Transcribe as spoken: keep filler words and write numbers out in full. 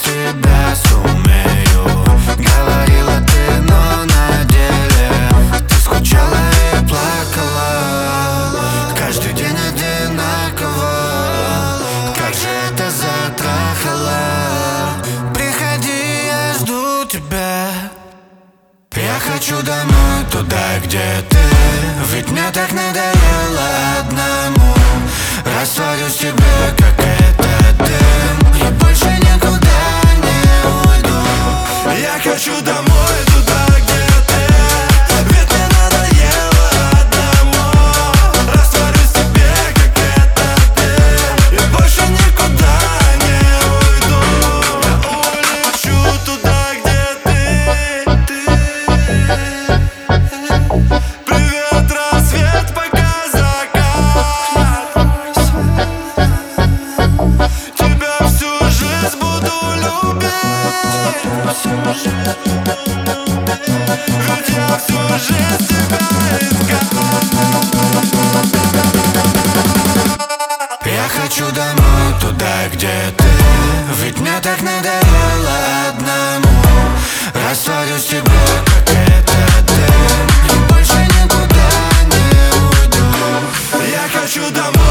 себя сумею. Говорила ты, но на деле ты скучала и плакала. Каждый день одинаково. Как же это затрахало. Приходи, я жду тебя. Я хочу домой, туда, где ты. Ведь мне так надоело одному. Растворюсь в тебе, как этот дым. И больше никуда не уйду. Я хочу домой, туда, где ты. Ведь мне надоело одному. Растворюсь в тебе, как этот дым. И больше никуда не уйду. Я улечу туда, где ты, ты. Привет, рассвет, пока закат. Тебя всю жизнь буду любить. Ведь я всю жизнь тебя искал. Я хочу домой, туда, где ты. Ведь мне так надоело одному. Растворюсь в тебе, как этот дым. И больше никуда не уйду. Я хочу домой.